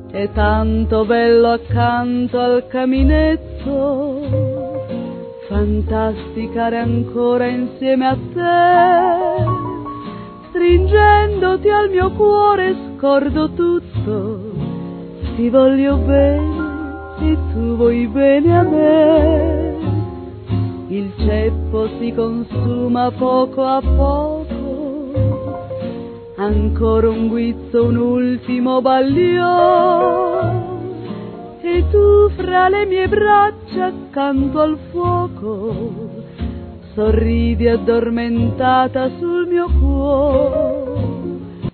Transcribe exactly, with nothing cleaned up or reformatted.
è tanto bello accanto al caminetto, fantasticare ancora insieme a te. Stringendoti al mio cuore scordo tutto, ti voglio bene e tu vuoi bene a me. Il ceppo si consuma poco a poco, ancora un guizzo, un ultimo bagliò, e tu fra le mie braccia accanto al fuoco sorridi addormentata sul mio cuore.